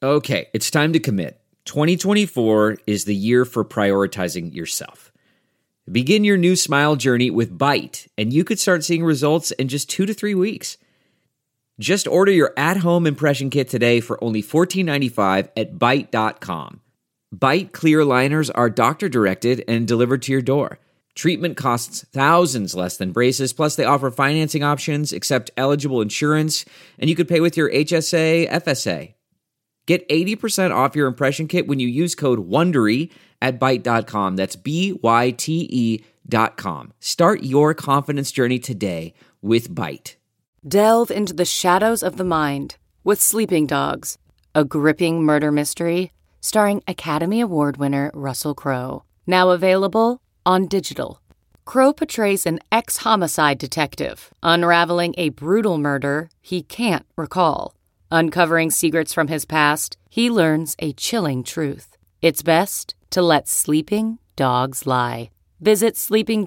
Okay, it's time to commit. 2024 is the year for prioritizing yourself. Begin your new smile journey with Byte, and you could start seeing results in just 2 to 3 weeks. Just order your at-home impression kit today for only $14.95 at Byte.com. Byte clear liners are doctor-directed and delivered to your door. Treatment costs thousands less than braces, plus they offer financing options, accept eligible insurance, and you could pay with your HSA, FSA. Get 80% off your impression kit when you use code WONDERY at Byte.com. That's BYTE.com. Start your confidence journey today with Byte. Delve into the shadows of the mind with Sleeping Dogs, a gripping murder mystery starring Academy Award winner Russell Crowe. Now available on digital. Crowe portrays an ex-homicide detective unraveling a brutal murder he can't recall. Uncovering secrets from his past, he learns a chilling truth. It's best to let sleeping dogs lie. Visit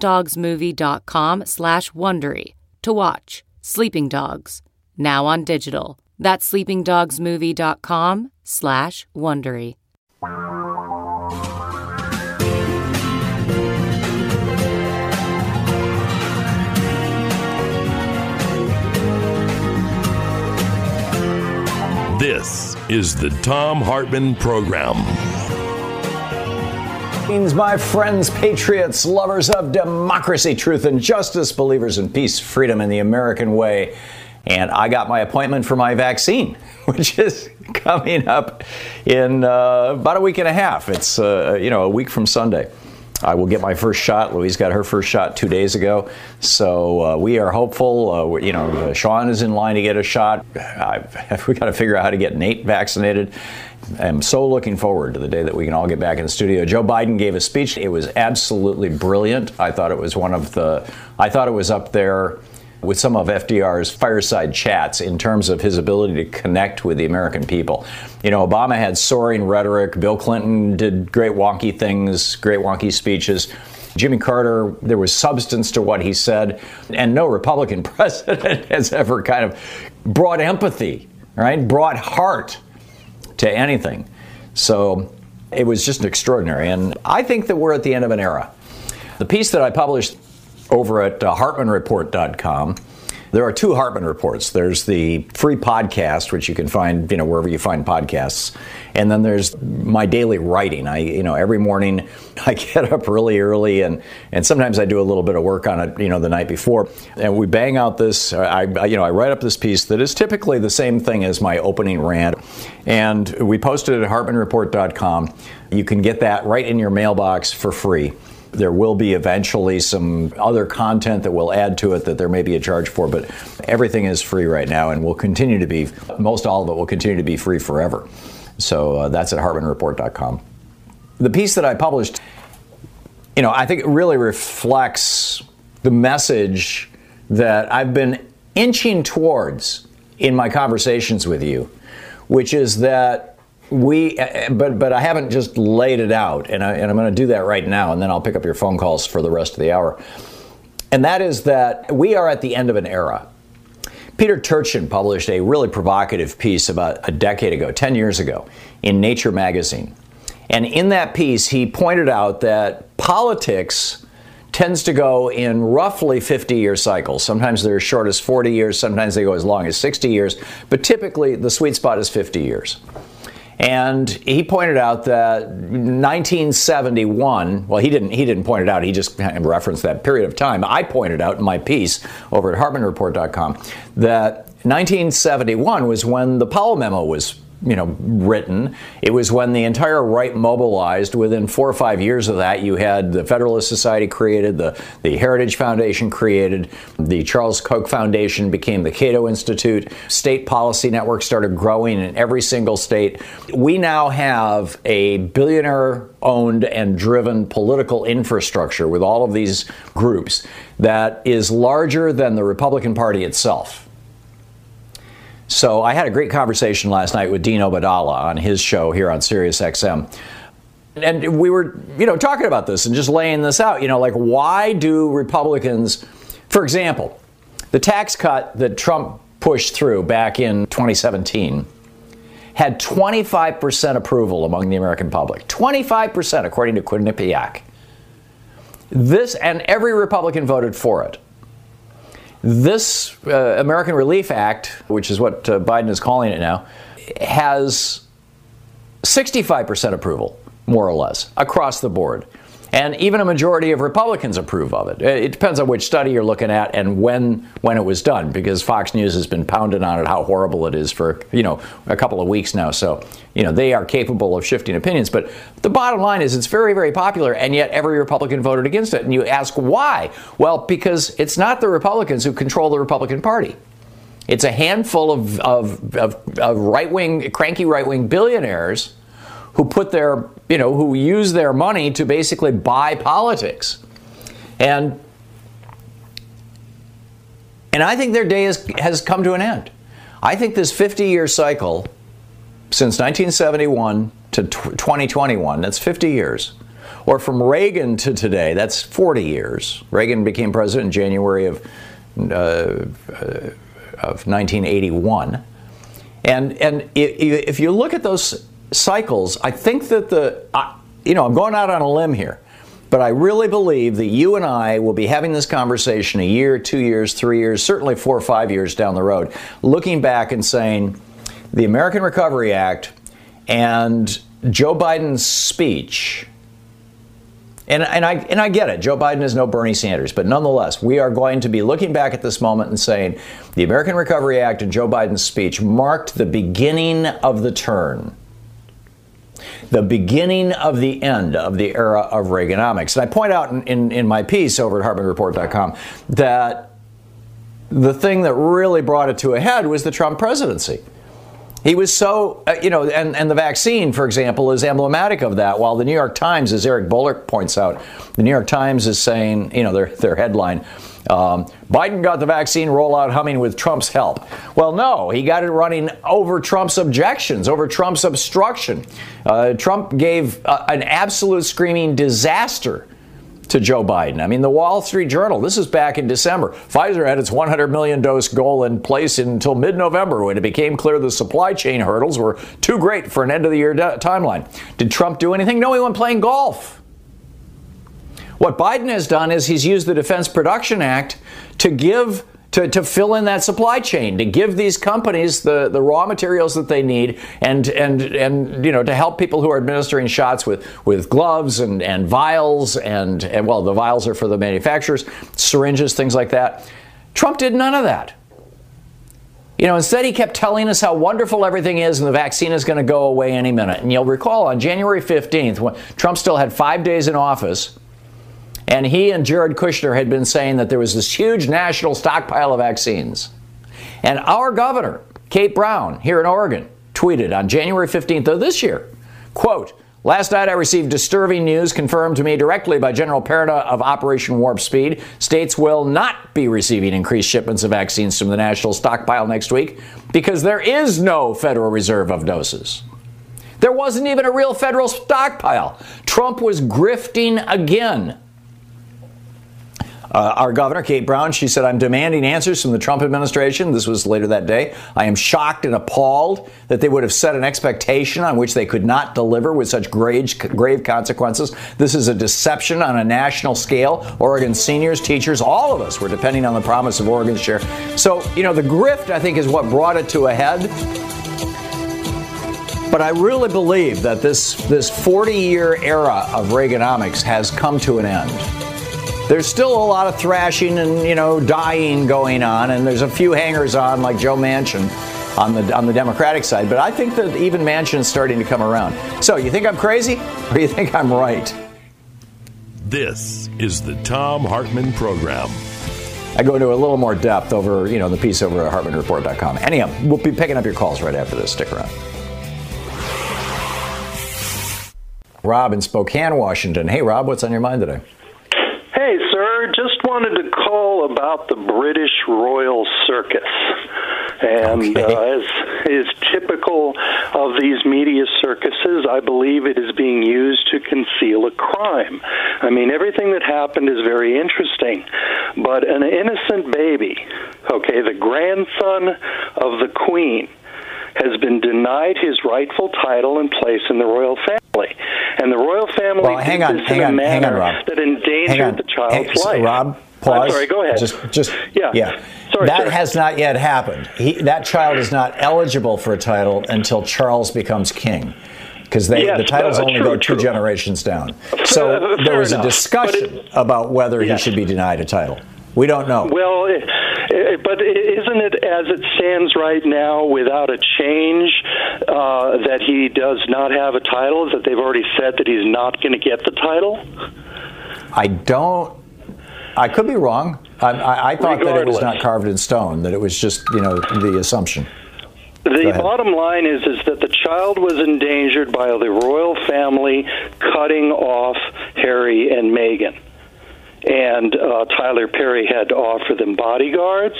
sleepingdogsmovie.com/Wondery to watch Sleeping Dogs, now on digital. That's sleepingdogsmovie.com/Wondery. This is the Thom Hartmann Program. My friends, patriots, lovers of democracy, truth, and justice, believers in peace, freedom, and the American way. And I got my appointment for my vaccine, which is coming up in about a week and a half. It's, a week from Sunday. I will get my first shot. Louise got her first shot 2 days ago. So we are hopeful. Sean is in line to get a shot. We got to figure out how to get Nate vaccinated. I'm so looking forward to the day that we can all get back in the studio. Joe Biden gave a speech. It was absolutely brilliant. I thought it was up there with some of FDR's fireside chats in terms of his ability to connect with the American people. Obama had soaring rhetoric. Bill Clinton did great wonky things, great wonky speeches. Jimmy Carter, there was substance to what he said. And no Republican president has ever kind of brought empathy, right? Brought heart to anything. So it was just extraordinary. And I think that we're at the end of an era. The piece that I published over at HartmanReport.com. There are 2 Hartmann reports. There's the free podcast, which you can find, wherever you find podcasts. And then there's my daily writing. Every morning I get up really early and sometimes I do a little bit of work on it, the night before. And we bang out this, I write up this piece that is typically the same thing as my opening rant. And we posted it at HartmanReport.com. You can get that right in your mailbox for free. There will be eventually some other content that we'll add to it that there may be a charge for, but everything is free right now and will continue to be, most all of it will continue to be free forever. So that's at HartmanReport.com. The piece that I published, I think it really reflects the message that I've been inching towards in my conversations with you, which is that but I haven't just laid it out, and I'm going to do that right now, and then I'll pick up your phone calls for the rest of the hour. And that is that we are at the end of an era. Peter Turchin published a really provocative piece about a decade ago, 10 years ago, in Nature magazine. And in that piece, he pointed out that politics tends to go in roughly 50-year cycles. Sometimes they're as short as 40 years, sometimes they go as long as 60 years, but typically the sweet spot is 50 years. And he pointed out that 1971, well, he didn't point it out, he just kind of referenced that period of time. I pointed out in my piece over at HartmanReport.com that 1971 was when the Powell Memo was written. It was when the entire right mobilized. Within 4 or 5 years of that, you had the Federalist Society created, the Heritage Foundation created, the Charles Koch Foundation became the Cato Institute, state policy networks started growing in every single state. We now have a billionaire-owned and driven political infrastructure with all of these groups that is larger than the Republican Party itself. So I had a great conversation last night with Dean Obeidallah on his show here on Sirius XM. And we were, talking about this and just laying this out, why do Republicans, for example, the tax cut that Trump pushed through back in 2017 had 25% approval among the American public. 25%, according to Quinnipiac. This, and every Republican voted for it. This American Relief Act, which is what Biden is calling it now, has 65% approval, more or less, across the board. And even a majority of Republicans approve of it. It depends on which study you're looking at and when it was done, because Fox News has been pounding on it how horrible it is for, a couple of weeks now. So, they are capable of shifting opinions. But the bottom line is it's very, very popular, and yet every Republican voted against it. And you ask why? Well, because it's not the Republicans who control the Republican Party. It's a handful of right-wing, cranky right-wing billionaires who put their, who use their money to basically buy politics. And I think their day has come to an end. I think this 50-year cycle, since 1971 to 2021, that's 50 years. Or from Reagan to today, that's 40 years. Reagan became president in January of 1981. And if you look at those cycles, I think that I'm going out on a limb here, but I really believe that you and I will be having this conversation a year, 2 years, 3 years, certainly 4 or 5 years down the road, looking back and saying the American Recovery Act and Joe Biden's speech. And I get it. Joe Biden is no Bernie Sanders, but nonetheless, we are going to be looking back at this moment and saying the American Recovery Act and Joe Biden's speech marked the beginning of the turn. The beginning of the end of the era of Reaganomics. And I point out in my piece over at HartmanReport.com that the thing that really brought it to a head was the Trump presidency. He was so, and the vaccine, for example, is emblematic of that. While the New York Times, as Eric Bullock points out, the New York Times is saying, their headline, Biden got the vaccine rollout humming with Trump's help. Well, no, he got it running over Trump's objections, over Trump's obstruction. Trump gave an absolute screaming disaster to Joe Biden. I mean, the Wall Street Journal, this is back in December. Pfizer had its 100 million dose goal in place until mid-November when it became clear the supply chain hurdles were too great for an end-of-the-year timeline. Did Trump do anything? No, he went playing golf. What Biden has done is he's used the Defense Production Act to fill in that supply chain, to give these companies the raw materials that they need and to help people who are administering shots with gloves and vials and the vials are for the manufacturers, syringes, things like that. Trump did none of that. Instead he kept telling us how wonderful everything is and the vaccine is going to go away any minute. And you'll recall on January 15th, when Trump still had 5 days in office, and he and Jared Kushner had been saying that there was this huge national stockpile of vaccines. And our governor, Kate Brown, here in Oregon, tweeted on January 15th of this year, quote, last night I received disturbing news confirmed to me directly by General Perna of Operation Warp Speed. States will not be receiving increased shipments of vaccines from the national stockpile next week because there is no Federal Reserve of doses. There wasn't even a real federal stockpile. Trump was grifting again. Our governor, Kate Brown, she said, I'm demanding answers from the Trump administration. This was later that day. I am shocked and appalled that they would have set an expectation on which they could not deliver with such grave consequences. This is a deception on a national scale. Oregon seniors, teachers, all of us were depending on the promise of Oregon's share. So, the grift, I think, is what brought it to a head. But I really believe that this 40-year era of Reaganomics has come to an end. There's still a lot of thrashing and, dying going on, and there's a few hangers-on like Joe Manchin on the Democratic side. But I think that even Manchin's starting to come around. So, you think I'm crazy, or you think I'm right? This is the Thom Hartmann Program. I go into a little more depth over, the piece over at HartmanReport.com. Anyhow, we'll be picking up your calls right after this. Stick around. Rob in Spokane, Washington. Hey, Rob, what's on your mind today? Hey, sir, just wanted to call about the British Royal Circus. And as is typical of these media circuses, I believe it is being used to conceal a crime. I mean, everything that happened is very interesting. But an innocent baby, the grandson of the Queen, has been denied his rightful title and place in the royal family. And the royal family did this in a manner that endangered the child's life. Rob, pause. I'm sorry, go ahead. Yeah. Sorry, that has not yet happened. That child is not eligible for a title until Charles becomes king, because the titles only go two generations down. So there was a discussion about whether he should be denied a title. We don't know. Well, but isn't it, as it stands right now, without a change, that he does not have a title, that they've already said that he's not going to get the title? I could be wrong. I thought that it was not carved in stone, that it was just, the assumption. The bottom line is that the child was endangered by the royal family cutting off Harry and Meghan. And Tyler Perry had to offer them bodyguards,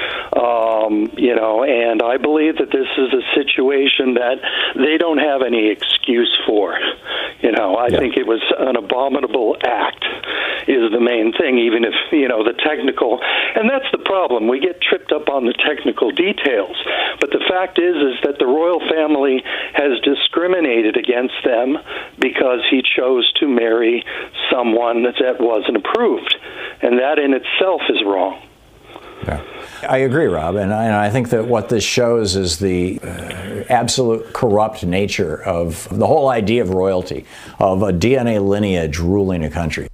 and I believe that this is a situation that they don't have any excuse for. I think it was an abominable act is the main thing, even if, the technical, and that's the problem. We get tripped up on the technical details. But the fact is that the royal family has discriminated against them because he chose to marry someone that wasn't approved. And that in itself is wrong. Yeah. I agree, Rob, and I think that what this shows is the absolute corrupt nature of the whole idea of royalty, of a DNA lineage ruling a country.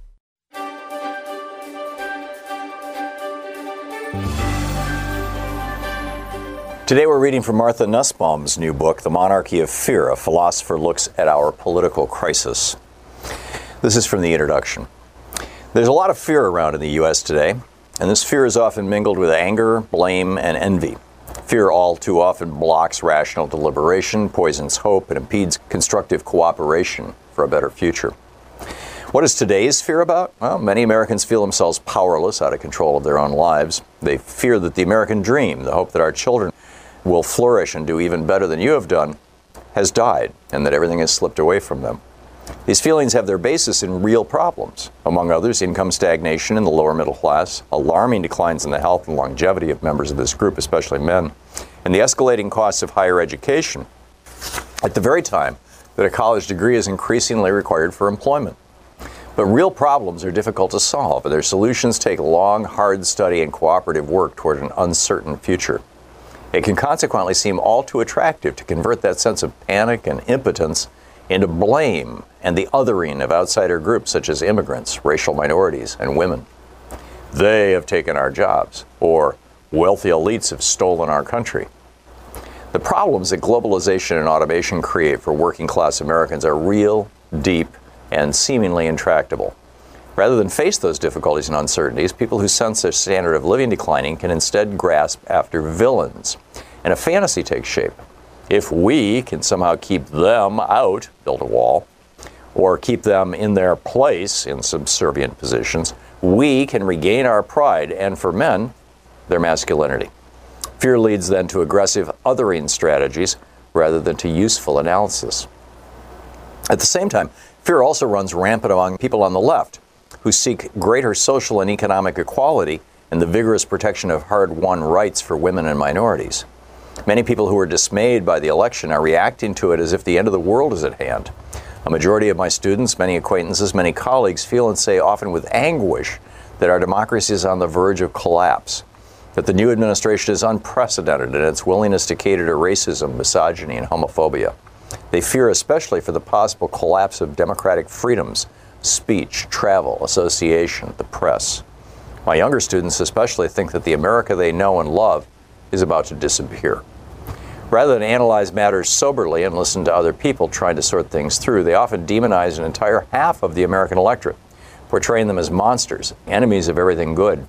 Today we're reading from Martha Nussbaum's new book, The Monarchy of Fear, a philosopher looks at our political crisis. This is from the introduction. There's a lot of fear around in the U.S. today, and this fear is often mingled with anger, blame, and envy. Fear all too often blocks rational deliberation, poisons hope, and impedes constructive cooperation for a better future. What is today's fear about? Well, many Americans feel themselves powerless, out of control of their own lives. They fear that the American dream, the hope that our children will flourish and do even better than you have done, has died, and that everything has slipped away from them. These feelings have their basis in real problems, among others, income stagnation in the lower middle class, alarming declines in the health and longevity of members of this group, especially men, and the escalating costs of higher education at the very time that a college degree is increasingly required for employment. But real problems are difficult to solve, and their solutions take long, hard study and cooperative work toward an uncertain future. It can consequently seem all too attractive to convert that sense of panic and impotence into blame and the othering of outsider groups such as immigrants, racial minorities, and women. They have taken our jobs, or wealthy elites have stolen our country. The problems that globalization and automation create for working class Americans are real, deep, and seemingly intractable. Rather than face those difficulties and uncertainties, people who sense their standard of living declining can instead grasp after villains, and a fantasy takes shape. If we can somehow keep them out, build a wall, or keep them in their place in subservient positions, we can regain our pride and, for men, their masculinity. Fear leads then to aggressive othering strategies rather than to useful analysis. At the same time, fear also runs rampant among people on the left who seek greater social and economic equality and the vigorous protection of hard-won rights for women and minorities. Many people who are dismayed by the election are reacting to it as if the end of the world is at hand. A majority of my students, many acquaintances, many colleagues feel and say often with anguish that our democracy is on the verge of collapse, that the new administration is unprecedented in its willingness to cater to racism, misogyny, and homophobia. They fear especially for the possible collapse of democratic freedoms, speech, travel, association, the press. My younger students especially think that the America they know and love is about to disappear. Rather than analyze matters soberly and listen to other people trying to sort things through, they often demonize an entire half of the American electorate, portraying them as monsters, enemies of everything good.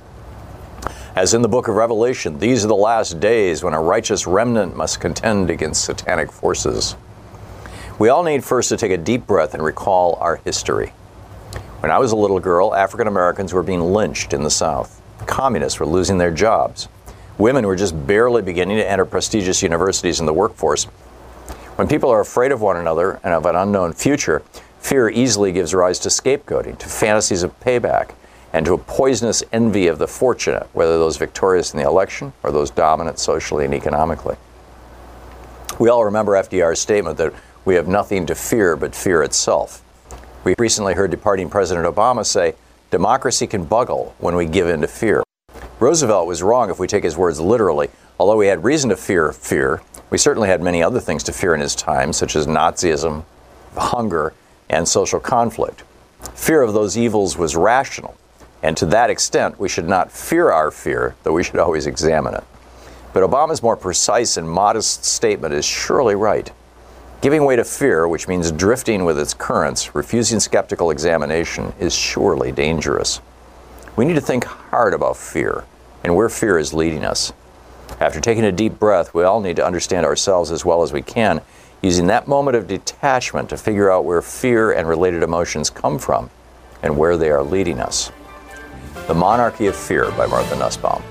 As in the book of Revelation, these are the last days when a righteous remnant must contend against satanic forces. We all need first to take a deep breath and recall our history. When I was a little girl, African Americans were being lynched in the South. Communists were losing their jobs. Women were just barely beginning to enter prestigious universities in the workforce. When people are afraid of one another and of an unknown future, fear easily gives rise to scapegoating, to fantasies of payback, and to a poisonous envy of the fortunate, whether those victorious in the election or those dominant socially and economically. We all remember FDR's statement that we have nothing to fear but fear itself. We recently heard departing President Obama say, democracy can buckle when we give in to fear. Roosevelt was wrong if we take his words literally. Although we had reason to fear fear, we certainly had many other things to fear in his time, such as Nazism, hunger, and social conflict. Fear of those evils was rational, and to that extent, we should not fear our fear, though we should always examine it. But Obama's more precise and modest statement is surely right. Giving way to fear, which means drifting with its currents, refusing skeptical examination, is surely dangerous. We need to think hard about fear and where fear is leading us. After taking a deep breath, we all need to understand ourselves as well as we can, using that moment of detachment to figure out where fear and related emotions come from and where they are leading us. The Monarchy of Fear by Martha Nussbaum.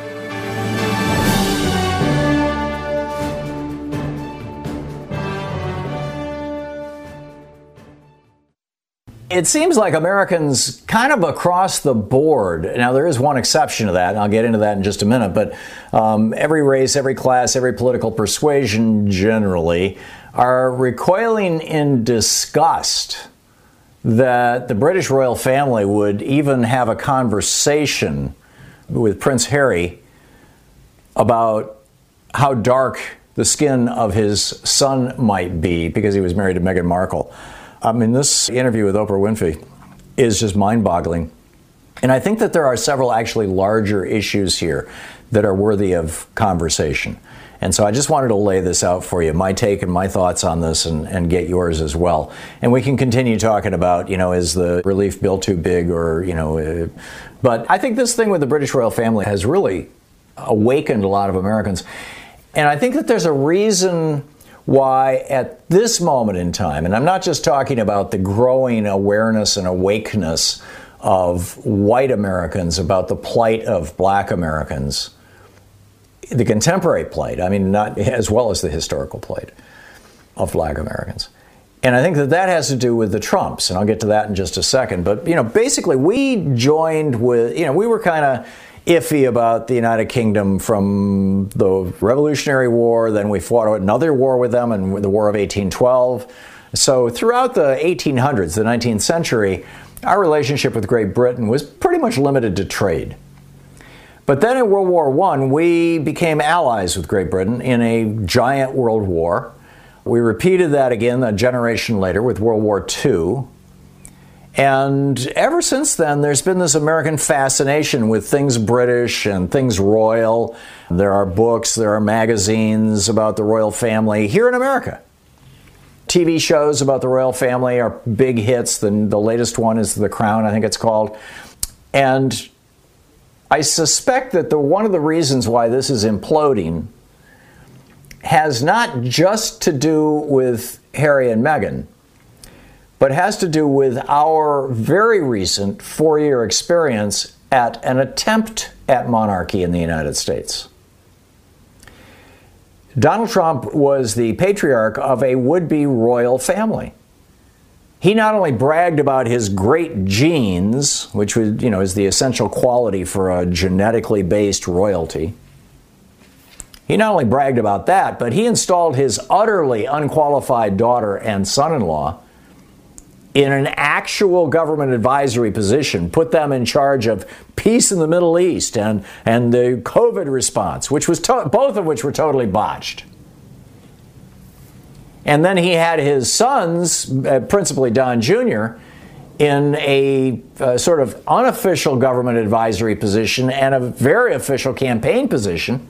It seems like Americans kind of across the board, now there is one exception to that, and I'll get into that in just a minute, but every race, every class, every political persuasion generally are recoiling in disgust that the British royal family would even have a conversation with Prince Harry about how dark the skin of his son might be because he was married to Meghan Markle. I mean, this interview with Oprah Winfrey is just mind-boggling. And I think that there are several actually larger issues here that are worthy of conversation. And so I just wanted to lay this out for you, my take and my thoughts on this, and get yours as well. And we can continue talking about, is the relief bill too big or, but I think this thing with the British royal family has really awakened a lot of Americans. And I think that there's a reason why at this moment in time, and I'm not just talking about the growing awareness and awakeness of white Americans about the plight of black Americans, the contemporary plight, I mean, not as well as the historical plight of black Americans. And I think that that has to do with the Trumps, and I'll get to that in just a second. But, basically we joined with, we were kind of iffy about the United Kingdom from the Revolutionary War. Then we fought another war with them, and the War of 1812. So throughout the 1800s, the 19th century, our relationship with Great Britain was pretty much limited to trade. But then in World War I, we became allies with Great Britain in a giant world war. We repeated that again a generation later with World War II. And ever since then, there's been this American fascination with things British and things royal. There are books, there are magazines about the royal family here in America. TV shows about the royal family are big hits. The latest one is The Crown, I think it's called. And I suspect that one of the reasons why this is imploding has not just to do with Harry and Meghan, but has to do with our very recent 4-year experience at an attempt at monarchy in the United States. Donald Trump was the patriarch of a would-be royal family. He not only bragged about his great genes, which was, is the essential quality for a genetically based royalty. He not only bragged about that, but he installed his utterly unqualified daughter and son-in-law in an actual government advisory position, put them in charge of peace in the Middle East and the COVID response, which was both of which were totally botched. And then he had his sons, principally Don Jr., in a sort of unofficial government advisory position and a very official campaign position,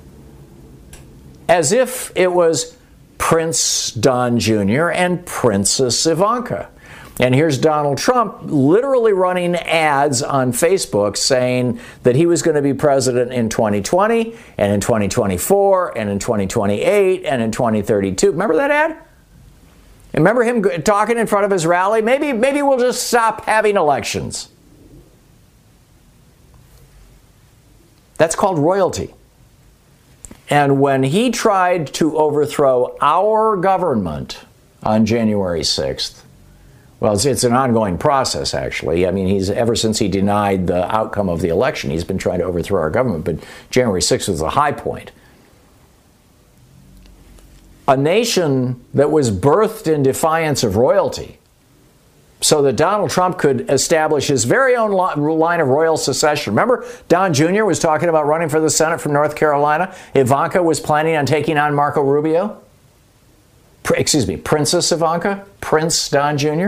as if it was Prince Don Jr. and Princess Ivanka. And here's Donald Trump literally running ads on Facebook saying that he was going to be president in 2020 and in 2024 and in 2028 and in 2032. Remember that ad? Remember him talking in front of his rally? Maybe we'll just stop having elections. That's called royalty. And when he tried to overthrow our government on January 6th, well, it's an ongoing process, actually. I mean, ever since he denied the outcome of the election, he's been trying to overthrow our government. But January 6th was the high point. a nation that was birthed in defiance of royalty, so that Donald Trump could establish his very own line of royal succession. Remember, Don Jr. was talking about running for the Senate from North Carolina. Ivanka was planning on taking on Marco Rubio. Princess Ivanka, Prince Don Jr.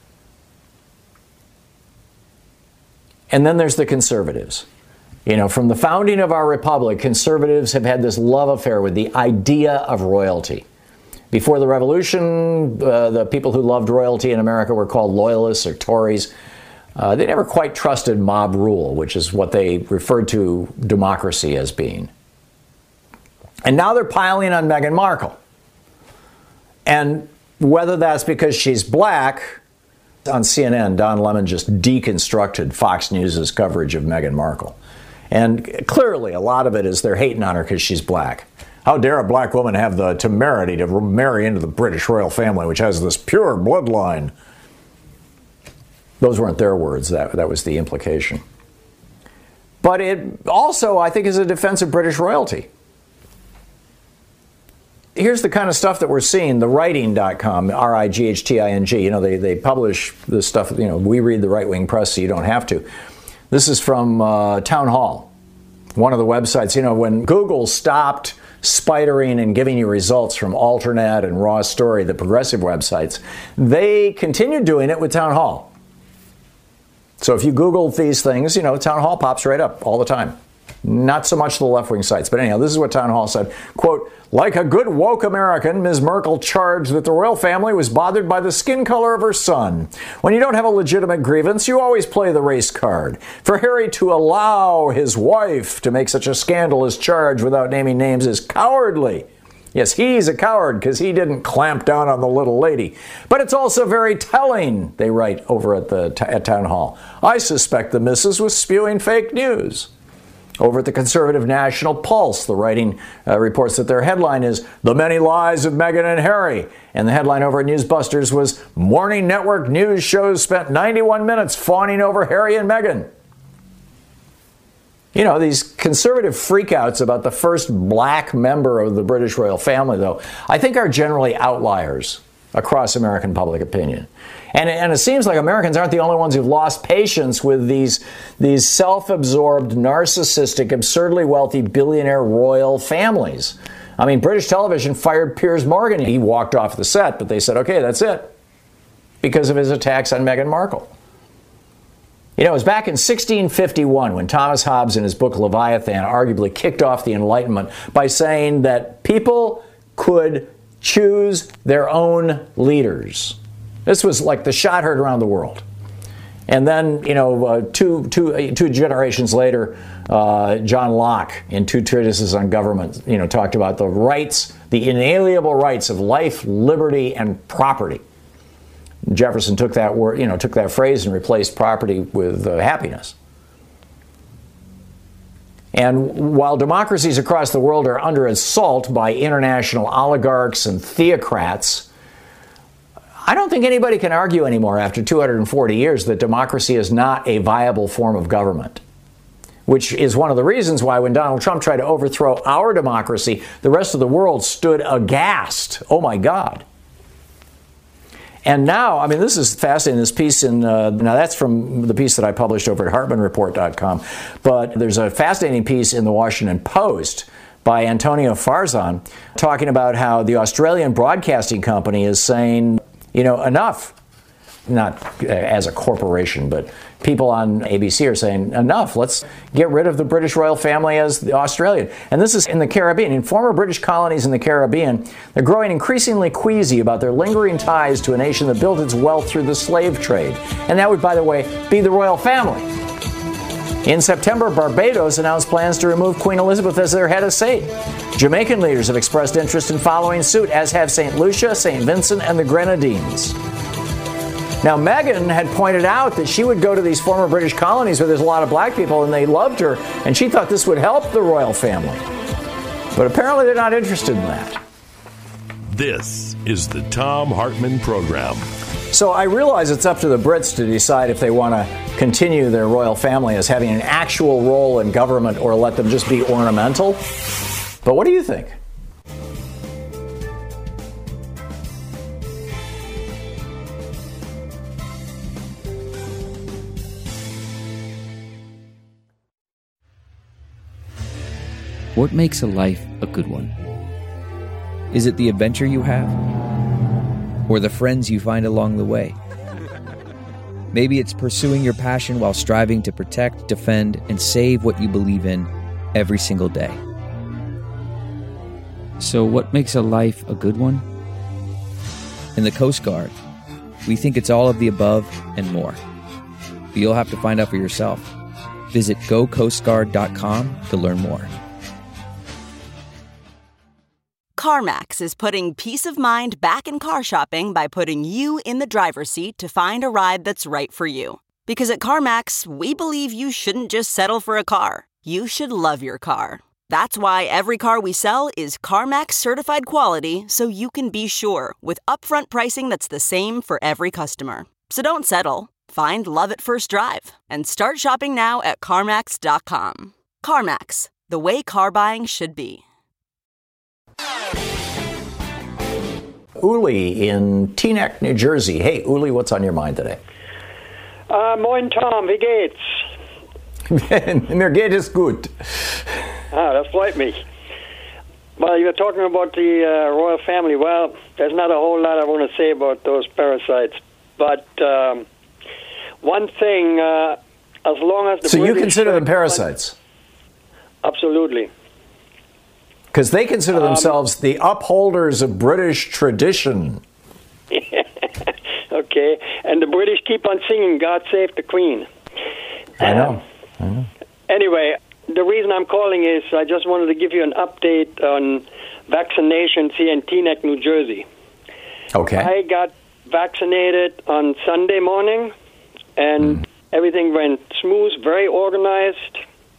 And then there's the conservatives. You know, from the founding of our republic, conservatives have had this love affair with the idea of royalty. Before the revolution, the people who loved royalty in America were called loyalists or Tories. They never quite trusted mob rule, which is what they referred to democracy as being. And now they're piling on Meghan Markle. And whether that's because she's black, on CNN, Don Lemon just deconstructed Fox News' coverage of Meghan Markle. And clearly, a lot of it is they're hating on her because she's black. How dare a black woman have the temerity to marry into the British royal family, which has this pure bloodline? Those weren't their words. That was the implication. But it also, I think, is a defense of British royalty. Here's the kind of stuff that we're seeing. TheWriting.com, RIGHTING. You know, they publish this stuff. You know, we read the right-wing press, so you don't have to. This is from Town Hall, one of the websites. You know, when Google stopped spidering and giving you results from Alternet and Raw Story, the progressive websites, they continued doing it with Town Hall. So if you Google these things, you know, Town Hall pops right up all the time. Not so much the left-wing sites. But anyhow, this is what Town Hall said. Quote, like a good woke American, Ms. Merkel charged that the royal family was bothered by the skin color of her son. When you don't have a legitimate grievance, you always play the race card. For Harry to allow his wife to make such a scandalous charge without naming names is cowardly. Yes, he's a coward because he didn't clamp down on the little lady. But it's also very telling, they write over at Town Hall. I suspect the missus was spewing fake news. Over at the Conservative National Pulse, the writing reports that their headline is The Many Lies of Meghan and Harry. And the headline over at Newsbusters was Morning Network News shows spent 91 minutes fawning over Harry and Meghan. You know, these conservative freakouts about the first black member of the British royal family, though, I think are generally outliers across American public opinion. And it seems like Americans aren't the only ones who've lost patience with these self-absorbed, narcissistic, absurdly wealthy billionaire royal families. I mean, British television fired Piers Morgan. He walked off the set, but they said, okay, that's it, because of his attacks on Meghan Markle. You know, it was back in 1651 when Thomas Hobbes in his book Leviathan arguably kicked off the Enlightenment by saying that people could choose their own leaders. This was like the shot heard around the world. And then, you know, two generations later, John Locke, in Two Treatises on Government, you know, talked about the rights, the inalienable rights of life, liberty, and property. Jefferson took that word, you know, took that phrase and replaced property with happiness. And while democracies across the world are under assault by international oligarchs and theocrats, I don't think anybody can argue anymore after 240 years that democracy is not a viable form of government, which is one of the reasons why when Donald Trump tried to overthrow our democracy, the rest of the world stood aghast. Oh, my God. And now, I mean, this is fascinating, this piece in, now that's from the piece that I published over at HartmanReport.com, but there's a fascinating piece in the Washington Post by Antonio Farzan talking about how the Australian Broadcasting Company is saying, you know, enough. Not as a corporation, but people on ABC are saying, enough, let's get rid of the British royal family as the Australian. And this is in the Caribbean. In former British colonies in the Caribbean, they're growing increasingly queasy about their lingering ties to a nation that built its wealth through the slave trade. And that would, by the way, be the royal family. In September, Barbados announced plans to remove Queen Elizabeth as their head of state. Jamaican leaders have expressed interest in following suit, as have St. Lucia, St. Vincent, and the Grenadines. Now, Meghan had pointed out that she would go to these former British colonies where there's a lot of black people and they loved her, and she thought this would help the royal family. But apparently they're not interested in that. This is the Thom Hartmann Program. So I realize it's up to the Brits to decide if they want to continue their royal family as having an actual role in government or let them just be ornamental. But what do you think? What makes a life a good one? Is it the adventure you have? Or the friends you find along the way? Maybe it's pursuing your passion while striving to protect, defend, and save what you believe in every single day. So what makes a life a good one? In the Coast Guard, we think it's all of the above and more. But you'll have to find out for yourself. Visit gocoastguard.com to learn more. CarMax is putting peace of mind back in car shopping by putting you in the driver's seat to find a ride that's right for you. Because at CarMax, we believe you shouldn't just settle for a car. You should love your car. That's why every car we sell is CarMax certified quality, so you can be sure with upfront pricing that's the same for every customer. So don't settle. Find love at first drive and start shopping now at CarMax.com. CarMax, the way car buying should be. Uli in Teaneck, New Jersey. Hey, Uli, what's on your mind today? Moin Tom, wie geht's? Mir geht es gut. Das freut mich. Well, you were talking about the royal family. Well, there's not a whole lot I want to say about those parasites. But one thing, as long as the So British you consider them parasites? Absolutely. Because they consider themselves the upholders of British tradition. Okay, and the British keep on singing God Save the Queen. I know. Anyway, the reason I'm calling is I just wanted to give you an update on vaccinations here in Teaneck, New Jersey. Okay. I got vaccinated on Sunday morning, and everything went smooth, very organized.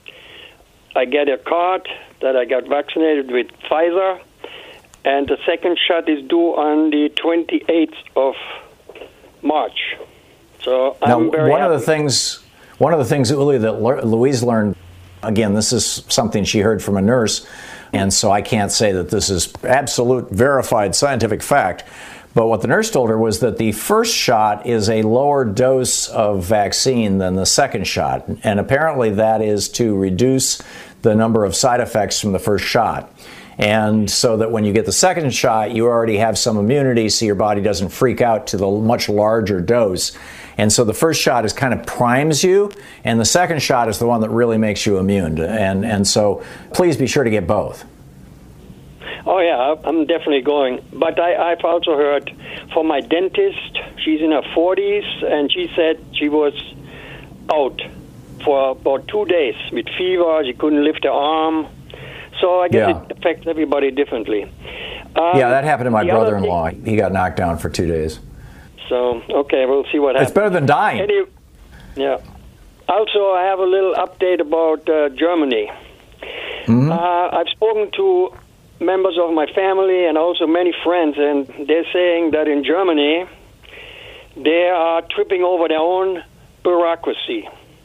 I get a card that I got vaccinated with Pfizer, and the second shot is due on the 28th of March. So I'm very one happy. of the things, Uli, that Louise learned, again, this is something she heard from a nurse, and so I can't say that this is absolute verified scientific fact, but what the nurse told her was that the first shot is a lower dose of vaccine than the second shot, and apparently that is to reduce the number of side effects from the first shot. And so that when you get the second shot, you already have some immunity, so your body doesn't freak out to the much larger dose. And so the first shot is kind of primes you, and the second shot is the one that really makes you immune. And so please be sure to get both. Oh, yeah, I'm definitely going. But I've also heard from my dentist, she's in her 40s, and she said she was out for about 2 days with fever. She couldn't lift her arm. So I guess it affects everybody differently. Yeah, that happened to my brother-in-law. He got knocked down for 2 days. So, okay, we'll see what happens. It's better than dying. Yeah. Also, I have a little update about Germany. I've spoken to members of my family and also many friends, and they're saying that in Germany, they are tripping over their own bureaucracy,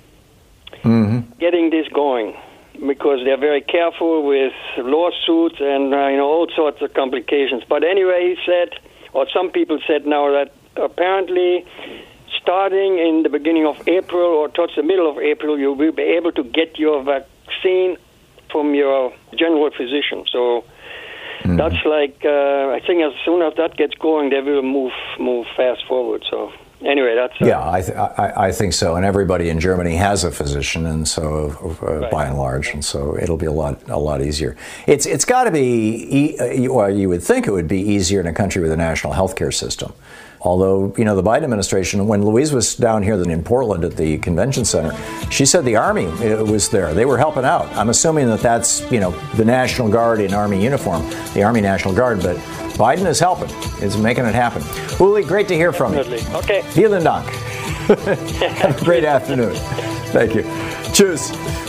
getting this going, because they're very careful with lawsuits and all sorts of complications. But anyway, he said, or some people said now, that apparently starting in the beginning of April or towards the middle of April, you will be able to get your vaccine from your general physician. So that's like, I think as soon as that gets going, they will move fast forward. So anyway, that's... I think so. And everybody in Germany has a physician, and so by and large, and so it'll be a lot easier. It's got to be, well, you would think it would be easier in a country with a national health care system. Although, the Biden administration, when Louise was down here in Portland at the convention center, she said the Army was there. They were helping out. I'm assuming that's, the National Guard in Army uniform, the Army National Guard, but Biden is helping, is making it happen. Uli, great to hear from you. Okay. Vielen Dank. Have a great afternoon. Thank you. Tschüss.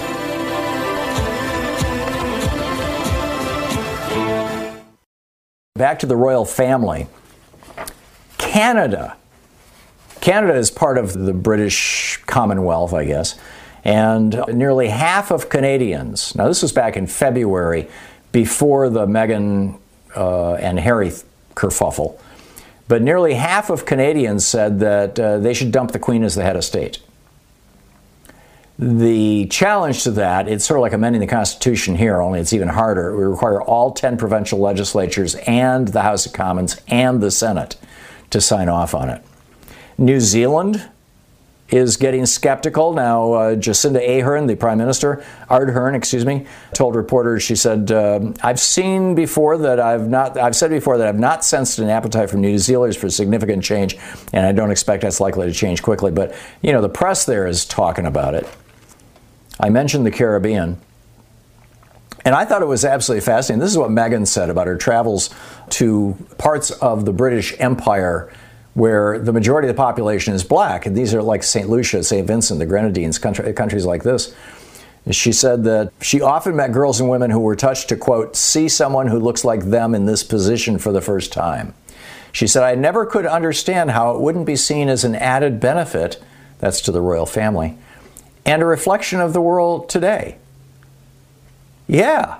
Back to the royal family. Canada is part of the British Commonwealth, I guess, and nearly half of Canadians, now this was back in February before the Meghan and Harry kerfuffle, but nearly half of Canadians said that they should dump the Queen as the head of state. The challenge to that, it's sort of like amending the Constitution here, only it's even harder. We require all 10 provincial legislatures and the House of Commons and the Senate to sign off on it. New Zealand is getting skeptical. Now, Jacinda Ardern, the Prime Minister, told reporters, she said, I've said before that I've not sensed an appetite from New Zealanders for significant change, and I don't expect that's likely to change quickly. But, the press there is talking about it. I mentioned the Caribbean, and I thought it was absolutely fascinating. This is what Meghan said about her travels to parts of the British Empire where the majority of the population is black. And these are like St. Lucia, St. Vincent, the Grenadines, countries like this. She said that she often met girls and women who were touched to, quote, see someone who looks like them in this position for the first time. She said, I never could understand how it wouldn't be seen as an added benefit, that's to the royal family, and a reflection of the world today. Yeah.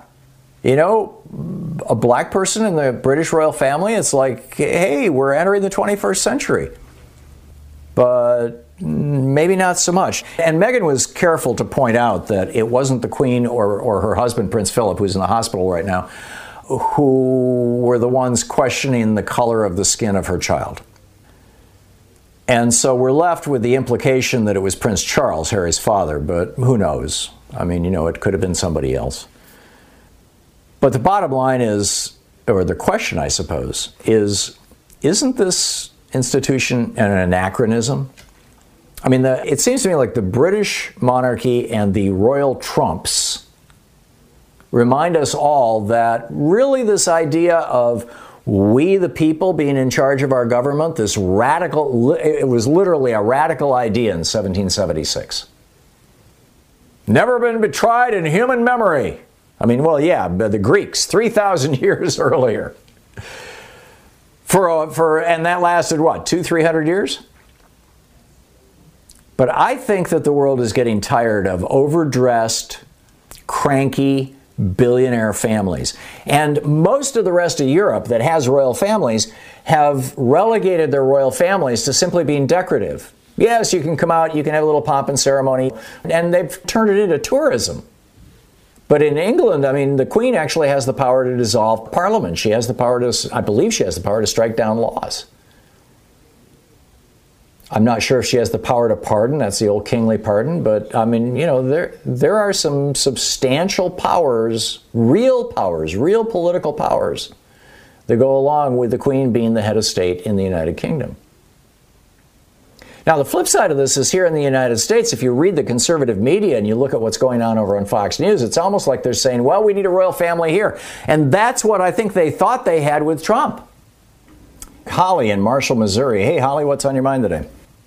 A black person in the British royal family, it's like, hey, we're entering the 21st century. But maybe not so much. And Meghan was careful to point out that it wasn't the Queen or her husband, Prince Philip, who's in the hospital right now, who were the ones questioning the color of the skin of her child. And so we're left with the implication that it was Prince Charles, Harry's father, but who knows? I mean, it could have been somebody else. But the bottom line is, or the question, I suppose, is, isn't this institution an anachronism? I mean, it seems to me like the British monarchy and the royal trumps remind us all that really this idea of we the people being in charge of our government, this radical, it was literally a radical idea in 1776. Never been tried in human memory. I mean, well, yeah, the Greeks, 3,000 years earlier. And that lasted, what, 200-300 years? But I think that the world is getting tired of overdressed, cranky, billionaire families. And most of the rest of Europe that has royal families have relegated their royal families to simply being decorative. Yes, you can come out, you can have a little pomp and ceremony, and they've turned it into tourism. But in England, I mean, the Queen actually has the power to dissolve Parliament. She has the power to, I believe she has the power to strike down laws. I'm not sure if she has the power to pardon. That's the old kingly pardon. But, I mean, there are some substantial powers, real political powers that go along with the Queen being the head of state in the United Kingdom. Now, the flip side of this is here in the United States, if you read the conservative media and you look at what's going on over on Fox News, it's almost like they're saying, well, we need a royal family here. And that's what I think they thought they had with Trump. Holly in Marshall, Missouri. Hey, Holly, what's on your mind today?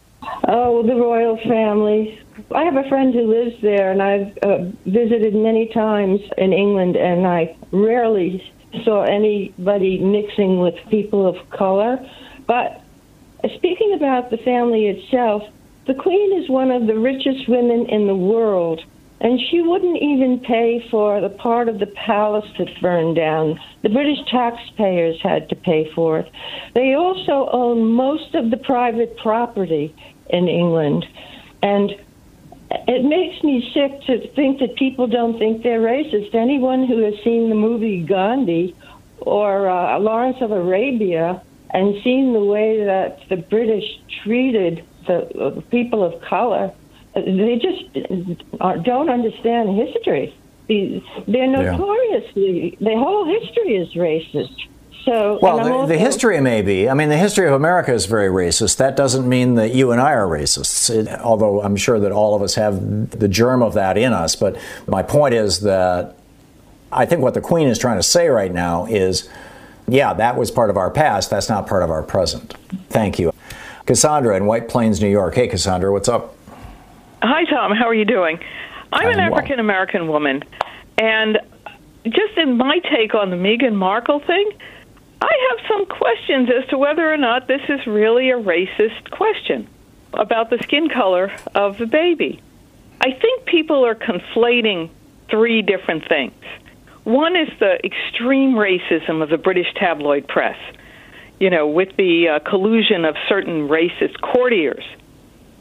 Oh, the royal family. I have a friend who lives there, and I've visited many times in England, and I rarely saw anybody mixing with people of color. But speaking about the family itself, the Queen is one of the richest women in the world, and she wouldn't even pay for the part of the palace that burned down. The British taxpayers had to pay for it. They also own most of the private property in England. And it makes me sick to think that people don't think they're racist. Anyone who has seen the movie Gandhi or Lawrence of Arabia and seen the way that the British treated the people of color, they just don't understand history. They're notoriously, the whole history is racist. So, well, the history may be. I mean, the history of America is very racist. That doesn't mean that you and I are racists, although I'm sure that all of us have the germ of that in us. But my point is that I think what the Queen is trying to say right now is, yeah, that was part of our past. That's not part of our present. Thank you. Cassandra in White Plains, New York. Hey, Cassandra, what's up? Hi, Tom. How are you doing? I'm an African-American woman, and just in my take on the Meghan Markle thing, I have some questions as to whether or not this is really a racist question about the skin color of the baby. I think people are conflating three different things. One is the extreme racism of the British tabloid press, with the collusion of certain racist courtiers.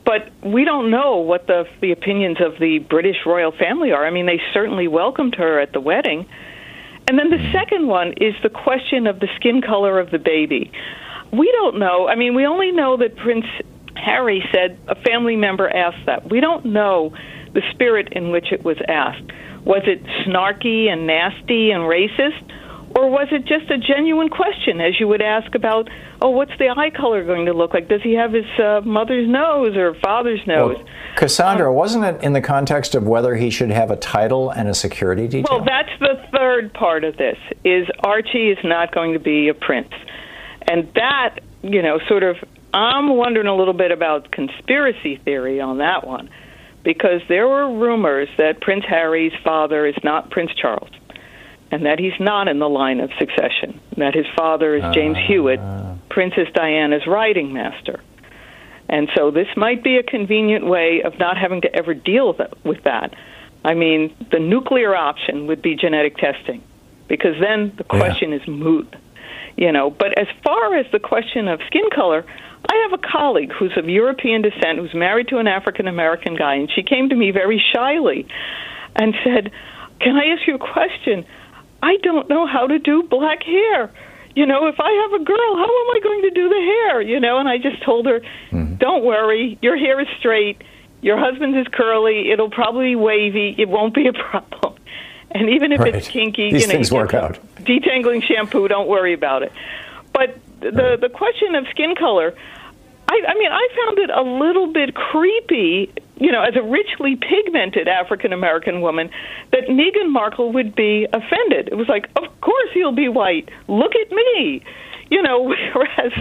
But we don't know what the opinions of the British royal family are. I mean, they certainly welcomed her at the wedding. And then the second one is the question of the skin color of the baby. We don't know. I mean, we only know that Prince Harry said a family member asked that. We don't know the spirit in which it was asked. Was it snarky and nasty and racist? Or was it just a genuine question, as you would ask about, oh, what's the eye color going to look like? Does he have his mother's nose or father's nose? Well, Cassandra, wasn't it in the context of whether he should have a title and a security detail? Well, that's the third part of this, is Archie is not going to be a prince. And that, sort of, I'm wondering a little bit about conspiracy theory on that one, because there were rumors that Prince Harry's father is not Prince Charles, and that he's not in the line of succession, that his father is James Hewitt, Princess Diana's riding master. And so this might be a convenient way of not having to ever deal with that. I mean, the nuclear option would be genetic testing, because then the question is moot. But as far as the question of skin color, I have a colleague who's of European descent who's married to an African-American guy, and she came to me very shyly and said, can I ask you a question? I don't know how to do black hair. If I have a girl, how am I going to do the hair? And I just told her, don't worry, your hair is straight, your husband's is curly, it'll probably be wavy, it won't be a problem. And even if it's kinky, these things work out. Detangling shampoo, don't worry about it. But the question of skin color, I found it a little bit creepy, as a richly pigmented African-American woman, that Meghan Markle would be offended. It was like, of course he'll be white. Look at me. Whereas,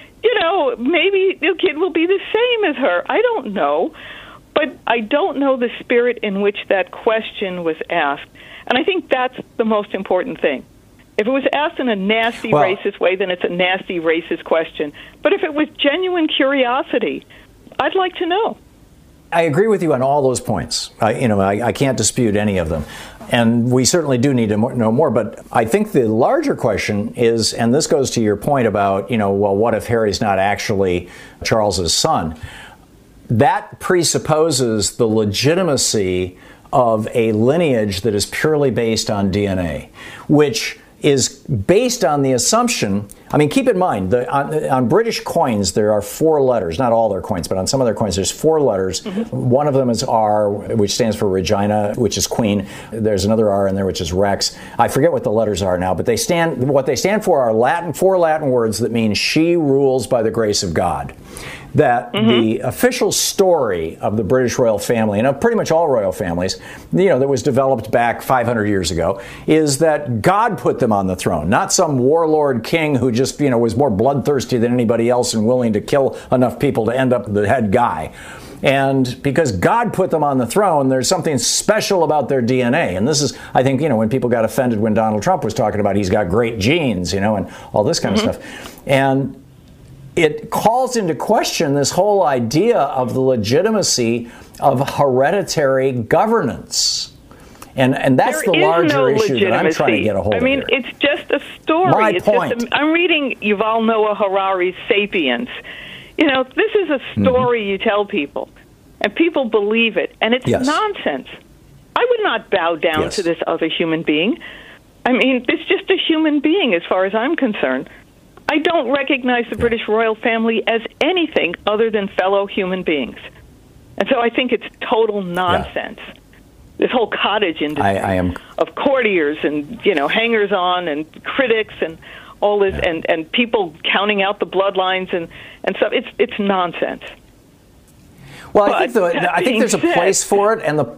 maybe the kid will be the same as her. I don't know. But I don't know the spirit in which that question was asked. And I think that's the most important thing. If it was asked in a nasty, racist way, then it's a nasty, racist question. But if it was genuine curiosity, I'd like to know. I agree with you on all those points. I can't dispute any of them. And we certainly do need to know more. But I think the larger question is, and this goes to your point about, what if Harry's not actually Charles's son? That presupposes the legitimacy of a lineage that is purely based on DNA, which is based on the assumption, keep in mind, on British coins, there are 4 letters, not all their coins, but on some of their coins, there's 4 letters. One of them is R, which stands for Regina, which is Queen. There's another R in there, which is Rex. I forget what the letters are now, but what they stand for are 4 Latin words that mean she rules by the grace of God. That the official story of the British royal family, and of pretty much all royal families, that was developed back 500 years ago, is that God put them on the throne, not some warlord king who just, was more bloodthirsty than anybody else and willing to kill enough people to end up the head guy. And because God put them on the throne, there's something special about their DNA. And this is, I think, when people got offended when Donald Trump was talking about he's got great genes, and all this kind of stuff. And it calls into question this whole idea of the legitimacy of hereditary governance. And that's the larger issue that I'm trying to get a hold of. It's just a story. My point. I'm reading Yuval Noah Harari's *Sapiens*. This is a story you tell people, and people believe it, and it's nonsense. I would not bow down to this other human being. It's just a human being as far as I'm concerned. I don't recognize the British royal family as anything other than fellow human beings. And so I think it's total nonsense. This whole cottage industry of courtiers and, hangers-on and critics and all this and people counting out the bloodlines and stuff. It's nonsense. Well, I think there's a place for it, and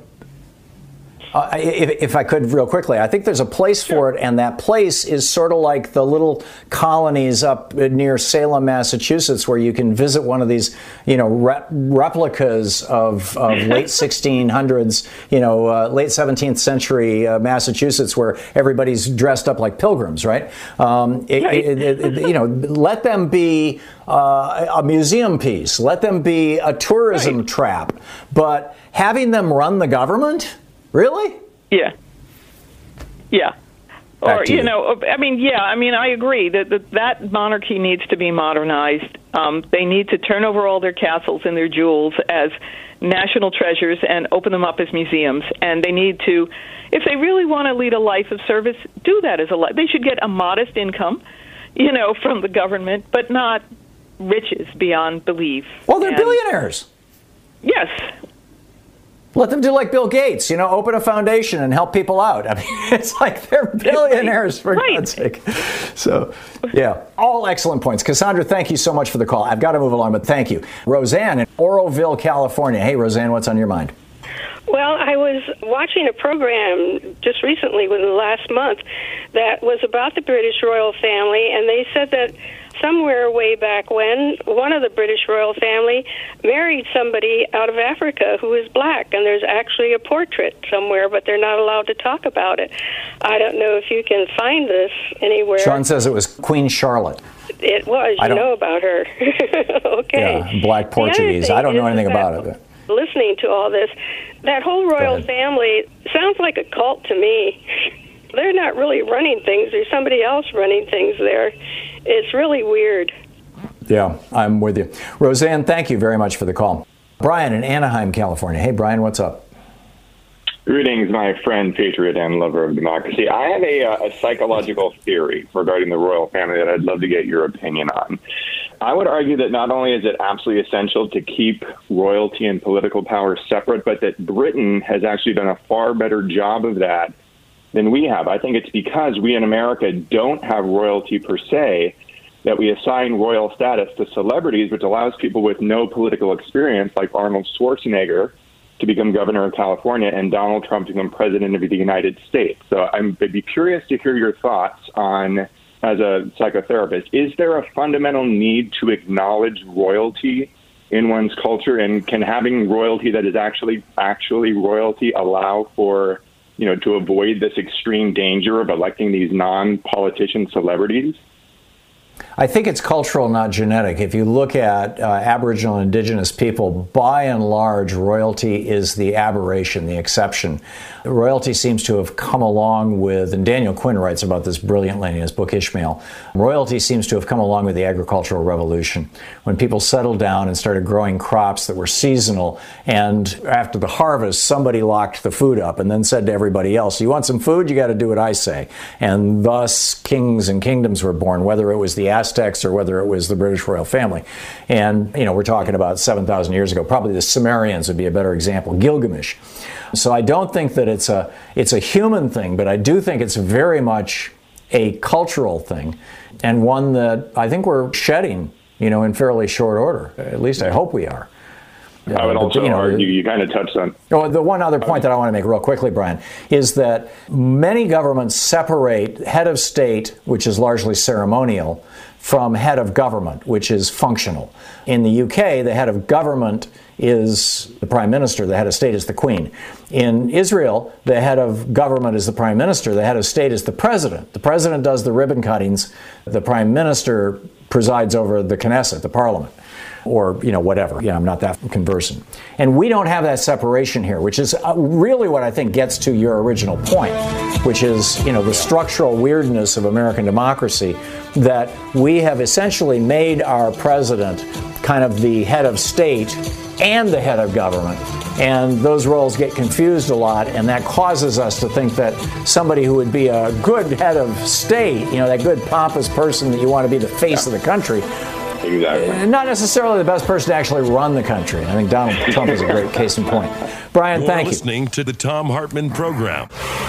if I could real quickly, I think there's a place for it, and that place is sort of like the little colonies up near Salem, Massachusetts, where you can visit one of these, replicas of late 1600s, late 17th century Massachusetts, where everybody's dressed up like pilgrims, right? Let them be a museum piece, let them be a tourism trap, but having them run the government? Really? Yeah. Or, you know, I agree that monarchy needs to be modernized. They need to turn over all their castles and their jewels as national treasures and open them up as museums. And they need to, if they really want to lead a life of service, do that as a life. They should get a modest income, you know, from the government, but not riches beyond belief. Well, they're billionaires. Yes. Let them do like Bill Gates, you know, open a foundation and help people out. I mean, it's like they're billionaires, for God's sake. So, yeah, all excellent points. Cassandra, thank you so much for the call. I've got to move along, but thank you. Roseanne in Oroville, California. Hey, Roseanne, what's on your mind? Well, I was watching a program just recently, within the last month, that was about the British royal family, and they said that somewhere way back when, one of the British royal family married somebody out of Africa who is black, and there's actually a portrait somewhere, but they're not allowed to talk about it. I don't know if you can find this anywhere. Sean says it was Queen Charlotte. It was. You know about her. Okay. Yeah, black Portuguese. I don't know anything about it. Listening to all this, that whole royal family sounds like a cult to me. They're not really running things. There's somebody else running things there. It's really weird. Yeah, I'm with you. Roseanne, thank you very much for the call. Brian in Anaheim, California. Hey, Brian, what's up? Greetings, my friend, patriot, and lover of democracy. I have a psychological theory regarding the royal family that I'd love to get your opinion on. I would argue that not only is it absolutely essential to keep royalty and political power separate, but that Britain has actually done a far better job of that than we have. I think it's because we in America don't have royalty per se, that we assign royal status to celebrities, which allows people with no political experience, like Arnold Schwarzenegger, to become governor of California and Donald Trump to become president of the United States. So I'd be curious to hear your thoughts on, as a psychotherapist, is there a fundamental need to acknowledge royalty in one's culture? And can having royalty that is actually royalty allow for, you know, to avoid this extreme danger of electing these non-politician celebrities? I think it's cultural, not genetic. If you look at Aboriginal and Indigenous people, by and large, royalty is the aberration, the exception. Royalty seems to have come along with, and Daniel Quinn writes about this brilliantly in his book Ishmael, royalty seems to have come along with the agricultural revolution, when people settled down and started growing crops that were seasonal, and after the harvest, somebody locked the food up and then said to everybody else, you want some food? You got to do what I say. And thus, kings and kingdoms were born, whether it was the Aztecs or whether it was the British royal family. And, you know, we're talking about 7,000 years ago. Probably the Sumerians would be a better example, Gilgamesh. So I don't think that it's a human thing, but I do think it's very much a cultural thing, and one that I think we're shedding, you know, in fairly short order. At least I hope we are. I would also argue, you kind of touched on. The one other point that I want to make real quickly, Brian, is that many governments separate head of state, which is largely ceremonial, from head of government, which is functional. In the UK, the head of government is the prime minister, the head of state is the queen. In Israel, the head of government is the prime minister, the head of state is the president. The president does the ribbon cuttings, the prime minister presides over the Knesset, the parliament. Or, you know, whatever. I'm not that conversant. And we don't have that separation here, which is really what I think gets to your original point, which is, you know, the structural weirdness of American democracy, that we have essentially made our president kind of the head of state and the head of government. And those roles get confused a lot, and that causes us to think that somebody who would be a good head of state, you know, that good pompous person that you want to be the face of the country, exactly, not necessarily the best person to actually run the country. I think Donald Trump is a great case in point. Brian, thank you. You're listening to the Thom Hartmann Program.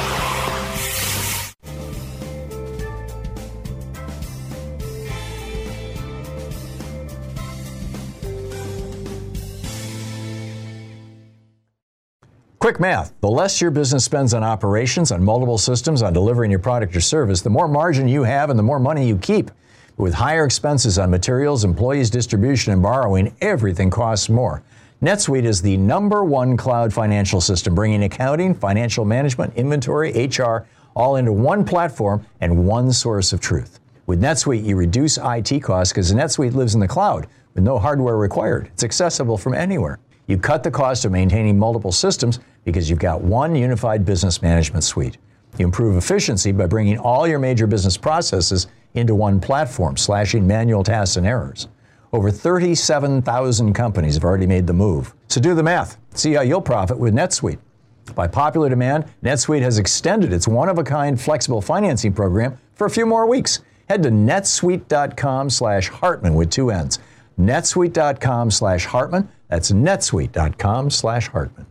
Quick math. The less your business spends on operations, on multiple systems, on delivering your product or service, the more margin you have and the more money you keep. With higher expenses on materials, employees, distribution, and borrowing, everything costs more. NetSuite is the #1 cloud financial system, bringing accounting, financial management, inventory, HR, all into one platform and one source of truth. With NetSuite, you reduce IT costs because NetSuite lives in the cloud with no hardware required. It's accessible from anywhere. You cut the cost of maintaining multiple systems because you've got one unified business management suite. You improve efficiency by bringing all your major business processes into one platform, slashing manual tasks and errors. Over 37,000 companies have already made the move. So do the math. See how you'll profit with NetSuite. By popular demand, NetSuite has extended its one-of-a-kind flexible financing program for a few more weeks. Head to netsuite.com/Hartman with 2 N's. netsuite.com/Hartman. That's netsuite.com/Hartman.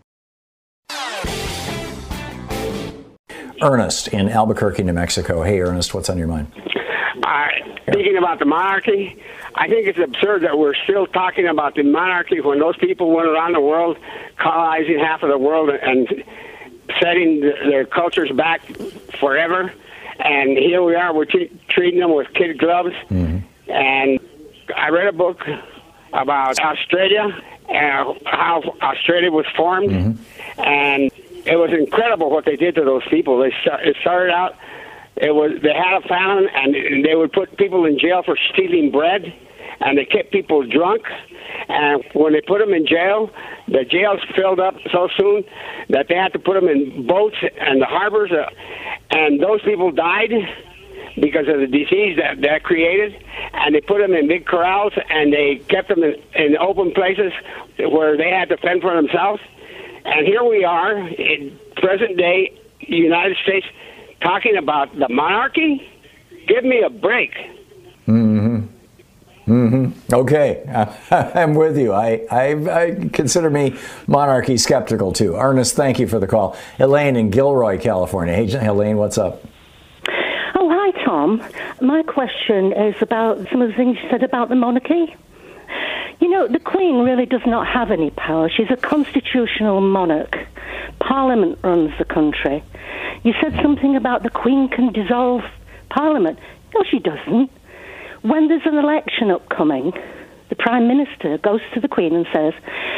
Ernest in Albuquerque, New Mexico. Hey, Ernest, what's on your mind? Thinking about the monarchy, I think it's absurd that we're still talking about the monarchy when those people went around the world colonizing half of the world and setting their cultures back forever. And here we are, we're treating them with kid gloves. Mm-hmm. And I read a book about Australia and how Australia was formed. Mm-hmm. And it was incredible what they did to those people. It started out, they had a famine, and they would put people in jail for stealing bread, and they kept people drunk. And when they put them in jail, the jails filled up so soon that they had to put them in boats and the harbors, and those people died because of the disease that created. And they put them in big corrals, and they kept them in open places where they had to fend for themselves. And here we are in present-day United States talking about the monarchy. Give me a break. Mm-hmm. Mm-hmm. Okay, I'm with you. I consider me monarchy skeptical, too. Ernest, thank you for the call. Elaine in Gilroy, California. Hey, Elaine, what's up? Oh, hi, Tom. My question is about some of the things you said about the monarchy. You know, the Queen really does not have any power. She's a constitutional monarch. Parliament runs the country. You said something about the Queen can dissolve Parliament. No, she doesn't. When there's an election upcoming, the Prime Minister goes to the Queen and says,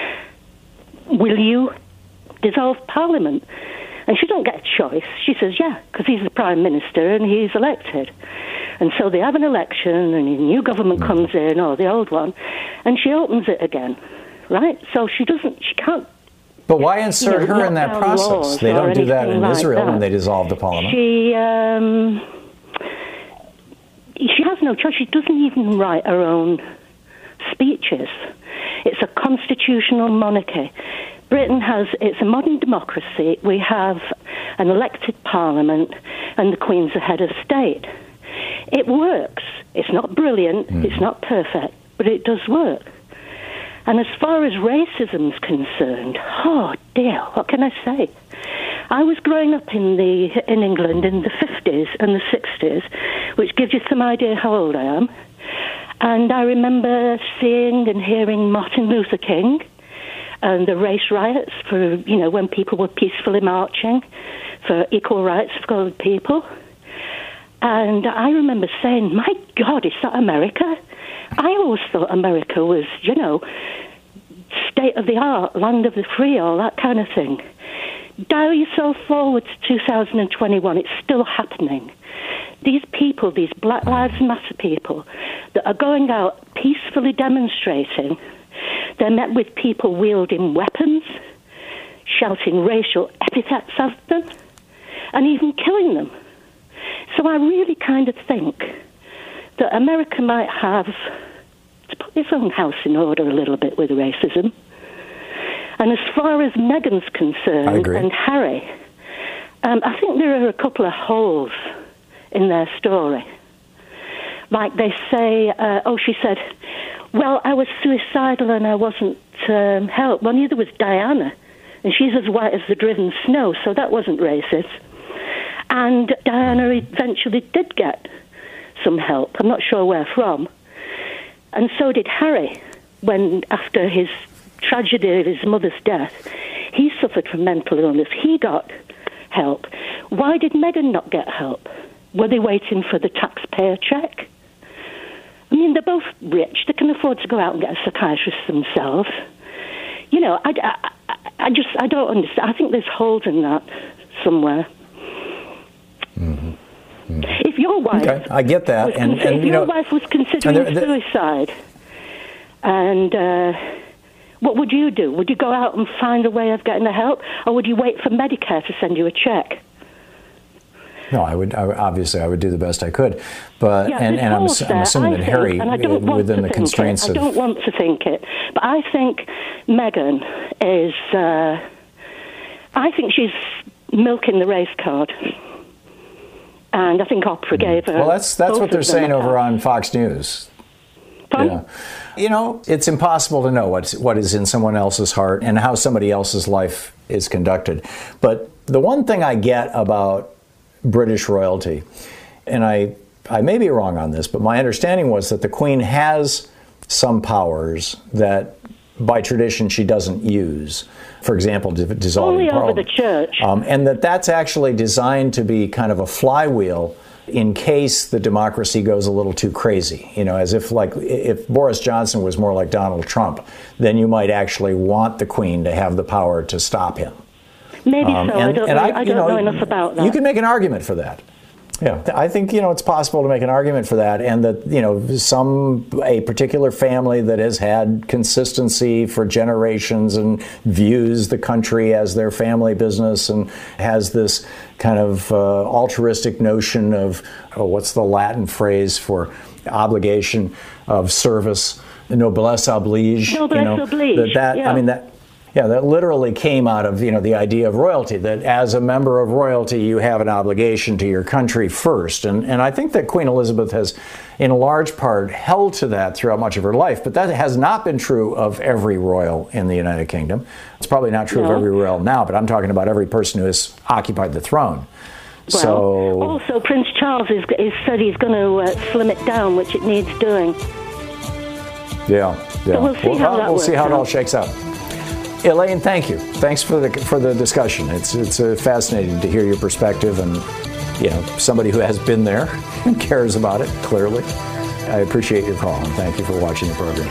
will you dissolve Parliament? And she don't get a choice. She says, yeah, because he's the Prime Minister and he's elected. And so they have an election and a new government comes in, or the old one, and she opens it again, right? So she can't. But why insert her in that process? They don't do that in Israel when they dissolve the parliament. She has no choice. She doesn't even write her own speeches. It's a constitutional monarchy. Britain it's a modern democracy. We have an elected parliament and the Queen's the head of state. It works. It's not brilliant, it's not perfect, but it does work. And as far as racism's concerned, oh dear, what can I say? I was growing up in England in the 50s and the 60s, which gives you some idea how old I am. And I remember seeing and hearing Martin Luther King and the race riots for, when people were peacefully marching for equal rights for colored people. And I remember saying, my God, is that America? I always thought America was, state of the art, land of the free, all that kind of thing. Dial yourself forward to 2021, it's still happening. These people, these Black Lives Matter people that are going out peacefully demonstrating, they're met with people wielding weapons, shouting racial epithets at them, and even killing them. So I really kind of think that America might have to put its own house in order a little bit with racism. And as far as Meghan's concerned and Harry, I think there are a couple of holes in their story. Like they say, she said, well, I was suicidal and I wasn't helped. Well, neither was Diana, and she's as white as the driven snow, so that wasn't racist. And Diana eventually did get some help. I'm not sure where from. And so did Harry, when after his tragedy of his mother's death, he suffered from mental illness. He got help. Why did Meghan not get help? Were they waiting for the taxpayer check? I mean, they're both rich. They can afford to go out and get a psychiatrist themselves. I don't understand. I think there's holes in that somewhere. Mm-hmm. Mm-hmm. If your wife, I get that, if your wife was considering suicide, and what would you do? Would you go out and find a way of getting the help, or would you wait for Medicare to send you a check? No, I would do the best I could, but yeah, and I'm assuming that Harry, within the constraints of... I don't want to think it, but I think Meghan is... I think she's milking the race card. And I think Oprah gave her... Well, that's what they're saying over on Fox News. Pardon? Yeah. It's impossible to know what is in someone else's heart and how somebody else's life is conducted. But the one thing I get about British royalty, and I may be wrong on this, but my understanding was that the Queen has some powers that by tradition she doesn't use. For example, dissolving Parliament. Only over the church. And that's actually designed to be kind of a flywheel in case the democracy goes a little too crazy. As if Boris Johnson was more like Donald Trump, then you might actually want the Queen to have the power to stop him. Maybe so. I don't know enough about that. You can make an argument for that. Yeah, I think, it's possible to make an argument for that, and that, a particular family that has had consistency for generations and views the country as their family business and has this kind of altruistic notion of, what's the Latin phrase for obligation of service, noblesse oblige. Noblesse oblige. That literally came out of, the idea of royalty, that as a member of royalty, you have an obligation to your country first. And I think that Queen Elizabeth has, in large part, held to that throughout much of her life. But that has not been true of every royal in the United Kingdom. It's probably not true of every royal now, but I'm talking about every person who has occupied the throne. Well, also, Prince Charles is said he's going to slim it down, which it needs doing. Yeah. So we'll see how it all shakes out. Elaine, thank you. Thanks for the discussion. It's fascinating to hear your perspective, and somebody who has been there and cares about it clearly. I appreciate your call, and thank you for watching the program.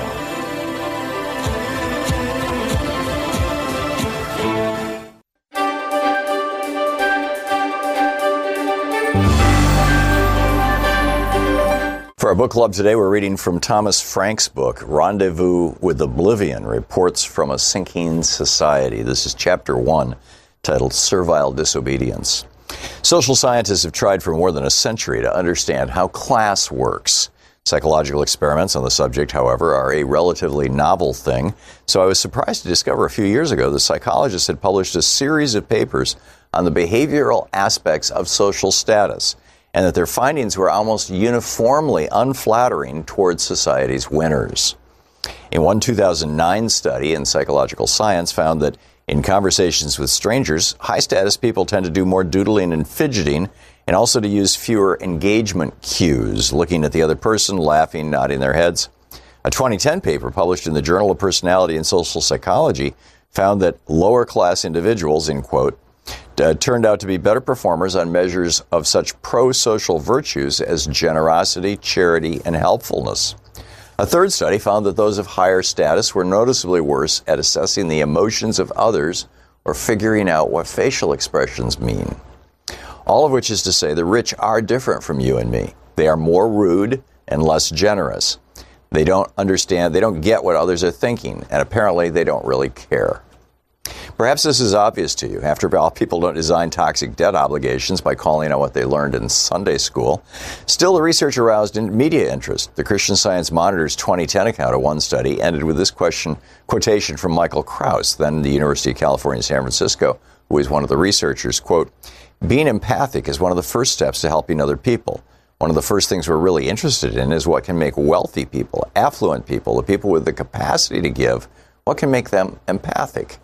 For our book club today, we're reading from Thomas Frank's book, Rendezvous with Oblivion, Reports from a Sinking Society. This is chapter 1, titled Servile Disobedience. Social scientists have tried for more than a century to understand how class works. Psychological experiments on the subject, however, are a relatively novel thing, so I was surprised to discover a few years ago that psychologists had published a series of papers on the behavioral aspects of social status, and that their findings were almost uniformly unflattering towards society's winners. In one 2009 study in Psychological Science found that in conversations with strangers, high-status people tend to do more doodling and fidgeting, and also to use fewer engagement cues, looking at the other person, laughing, nodding their heads. A 2010 paper published in the Journal of Personality and Social Psychology found that lower-class individuals, in quote, turned out to be better performers on measures of such pro-social virtues as generosity, charity, and helpfulness. A third study found that those of higher status were noticeably worse at assessing the emotions of others or figuring out what facial expressions mean. All of which is to say the rich are different from you and me. They are more rude and less generous. They don't understand, they don't get what others are thinking, and apparently they don't really care. Perhaps this is obvious to you. After all, people don't design toxic debt obligations by calling out what they learned in Sunday school. Still, the research aroused media interest. The Christian Science Monitor's 2010 account of one study ended with this quotation from Michael Krauss, then at the University of California, San Francisco, who is one of the researchers, quote, "Being empathic is one of the first steps to helping other people. One of the first things we're really interested in is what can make wealthy people, affluent people, the people with the capacity to give, what can make them empathic?"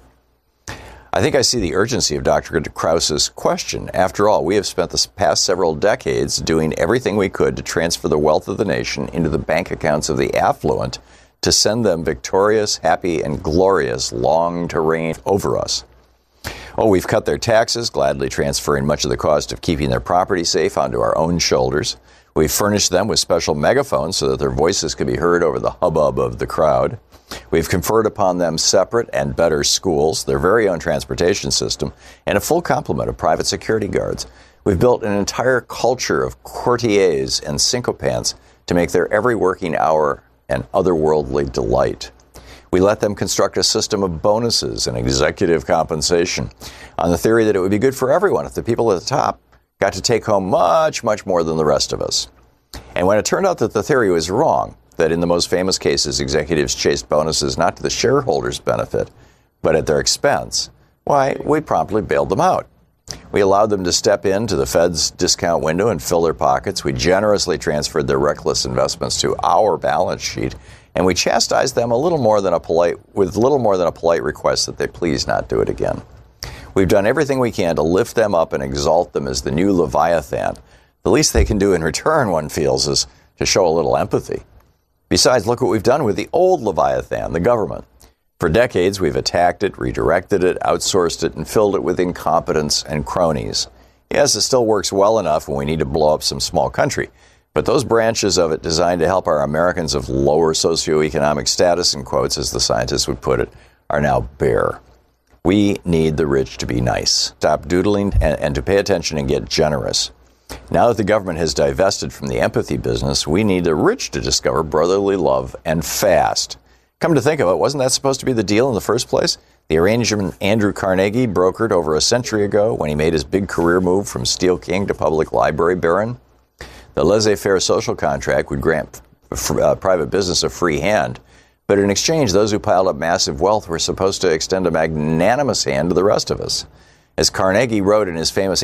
I think I see the urgency of Dr. Krauss's question. After all, we have spent the past several decades doing everything we could to transfer the wealth of the nation into the bank accounts of the affluent to send them victorious, happy, and glorious long to reign over us. Oh, we've cut their taxes, gladly transferring much of the cost of keeping their property safe onto our own shoulders. We've furnished them with special megaphones so that their voices can be heard over the hubbub of the crowd. We've conferred upon them separate and better schools, their very own transportation system, and a full complement of private security guards. We've built an entire culture of courtiers and sycophants to make their every working hour an otherworldly delight. We let them construct a system of bonuses and executive compensation on the theory that it would be good for everyone if the people at the top got to take home much, much more than the rest of us. And when it turned out that the theory was wrong, that in the most famous cases, executives chased bonuses not to the shareholders' benefit, but at their expense, why, we promptly bailed them out. We allowed them to step into the Fed's discount window and fill their pockets. We generously transferred their reckless investments to our balance sheet, and we chastised them with little more than a polite request that they please not do it again. We've done everything we can to lift them up and exalt them as the new Leviathan. The least they can do in return, one feels, is to show a little empathy. Besides, look what we've done with the old Leviathan, the government. For decades, we've attacked it, redirected it, outsourced it, and filled it with incompetence and cronies. Yes, it still works well enough when we need to blow up some small country, but those branches of it designed to help our Americans of lower socioeconomic status, in quotes, as the scientists would put it, are now bare. We need the rich to be nice, stop doodling, and to pay attention and get generous. Now that the government has divested from the empathy business, we need the rich to discover brotherly love and fast. Come to think of it, wasn't that supposed to be the deal in the first place? The arrangement Andrew Carnegie brokered over a century ago when he made his big career move from Steel King to public library baron? The laissez-faire social contract would grant private business a free hand, but in exchange, those who piled up massive wealth were supposed to extend a magnanimous hand to the rest of us. As Carnegie wrote in his famous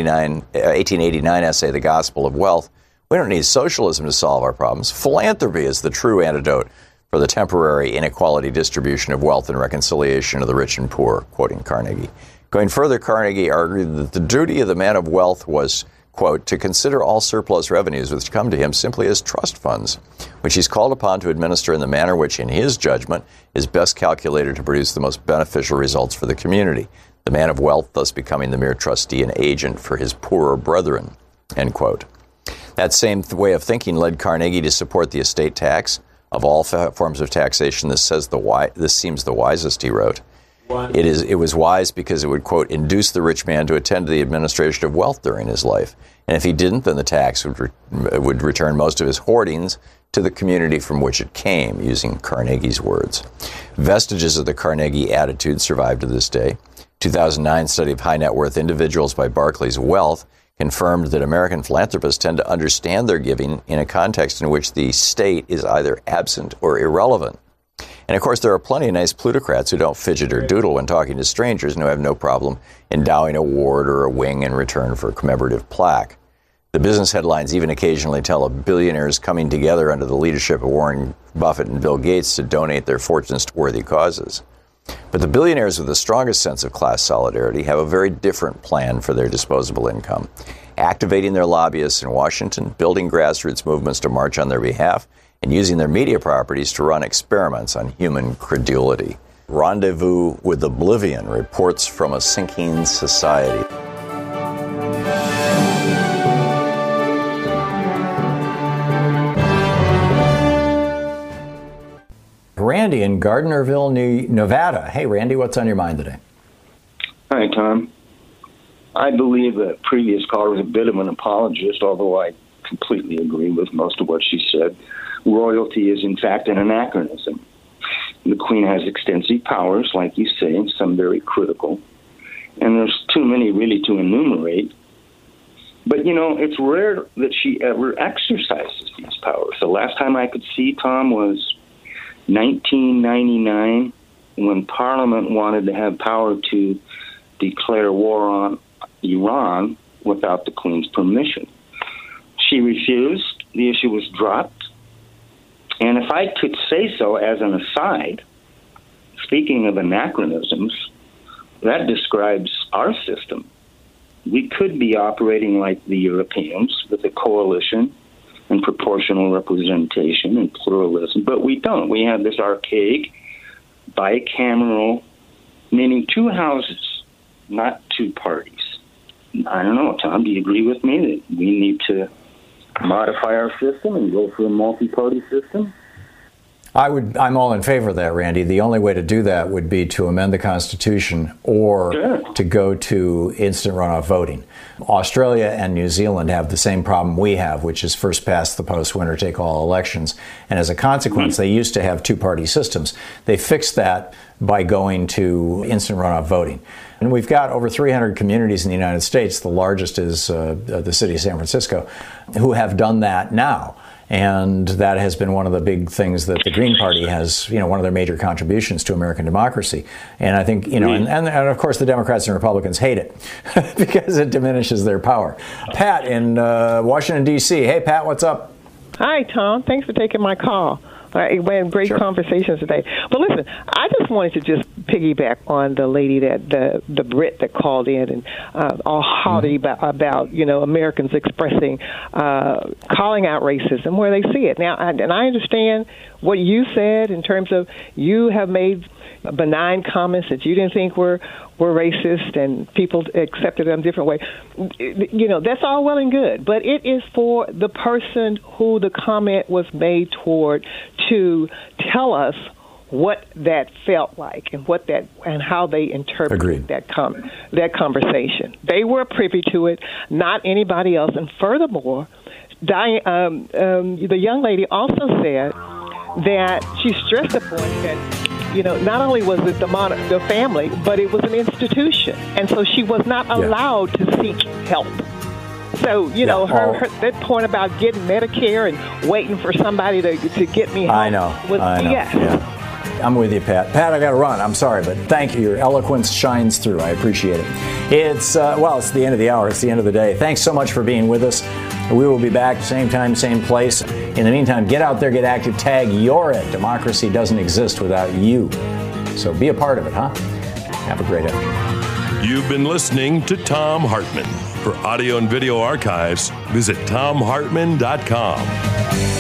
1889 essay, The Gospel of Wealth, we don't need socialism to solve our problems. Philanthropy is the true antidote for the temporary inequality distribution of wealth and reconciliation of the rich and poor, quoting Carnegie. Going further, Carnegie argued that the duty of the man of wealth was, quote, to consider all surplus revenues which come to him simply as trust funds, which he's called upon to administer in the manner which, in his judgment, is best calculated to produce the most beneficial results for the community, the man of wealth thus becoming the mere trustee and agent for his poorer brethren, end quote. That same way of thinking led Carnegie to support the estate tax. Of all forms of taxation, this seems the wisest, he wrote. It was wise because it would, quote, induce the rich man to attend to the administration of wealth during his life. And if he didn't, then the tax would return most of his hoardings to the community from which it came, using Carnegie's words. Vestiges of the Carnegie attitude survive to this day. 2009 study of high net worth individuals by Barclays Wealth confirmed that American philanthropists tend to understand their giving in a context in which the state is either absent or irrelevant. And of course, there are plenty of nice plutocrats who don't fidget or doodle when talking to strangers and who have no problem endowing a ward or a wing in return for a commemorative plaque. The business headlines even occasionally tell of billionaires coming together under the leadership of Warren Buffett and Bill Gates to donate their fortunes to worthy causes. But the billionaires with the strongest sense of class solidarity have a very different plan for their disposable income, activating their lobbyists in Washington, building grassroots movements to march on their behalf, and using their media properties to run experiments on human credulity. Rendezvous with Oblivion, reports from a sinking society. Randy in Gardnerville, Nevada. Hey, Randy, what's on your mind today? Hi, Tom. I believe that previous caller was a bit of an apologist, although I completely agree with most of what she said. Royalty is, in fact, an anachronism. The Queen has extensive powers, like you say, and some very critical. And there's too many really to enumerate. But, you know, it's rare that she ever exercises these powers. The last time I could see, Tom, was 1999, when Parliament wanted to have power to declare war on Iran without the Queen's permission. She refused. The issue was dropped. And if I could say so as an aside, speaking of anachronisms, that describes our system. We could be operating like the Europeans with a coalition and proportional representation and pluralism, but we don't. We have this archaic bicameral, meaning two houses, not two parties. I don't know, Tom, do you agree with me that we need to modify our system and go for a multi-party system? I'm all in favor of that, Randy. The only way to do that would be to amend the Constitution or to go to instant runoff voting. Australia and New Zealand have the same problem we have, which is first past the post, winner take all elections. And as a consequence, they used to have two-party systems. They fixed that by going to instant runoff voting. And we've got over 300 communities in the United States, the largest is the city of San Francisco, who have done that now. And that has been one of the big things that the Green Party has, one of their major contributions to American democracy. And I think, and of course the Democrats and Republicans hate it because it diminishes their power. Pat in Washington, D.C. Hey, Pat, what's up? Hi, Tom. Thanks for taking my call. We had great conversations today. But listen, I just wanted to just piggyback on the lady the Brit that called in and all haughty about Americans expressing, calling out racism where they see it. Now, and I understand what you said in terms of you have made benign comments that you didn't think were racist and people accepted them a different way. That's all well and good, but it is for the person who the comment was made toward to tell us what that felt like and how they interpreted that conversation. They were privy to it, not anybody else. And furthermore, the young lady also said that she stressed the point that not only was it the family, but it was an institution, and so she was not allowed to seek help. So her that point about getting Medicare and waiting for somebody to get me help I know. BS. Yeah. I'm with you, Pat. Pat, I got to run. I'm sorry, but thank you. Your eloquence shines through. I appreciate it. It's it's the end of the hour. It's the end of the day. Thanks so much for being with us. We will be back same time, same place. In the meantime, get out there, get active, tag you're it. Democracy doesn't exist without you. So be a part of it, huh? Have a great afternoon. You've been listening to Thom Hartmann. For audio and video archives, visit thomhartmann.com.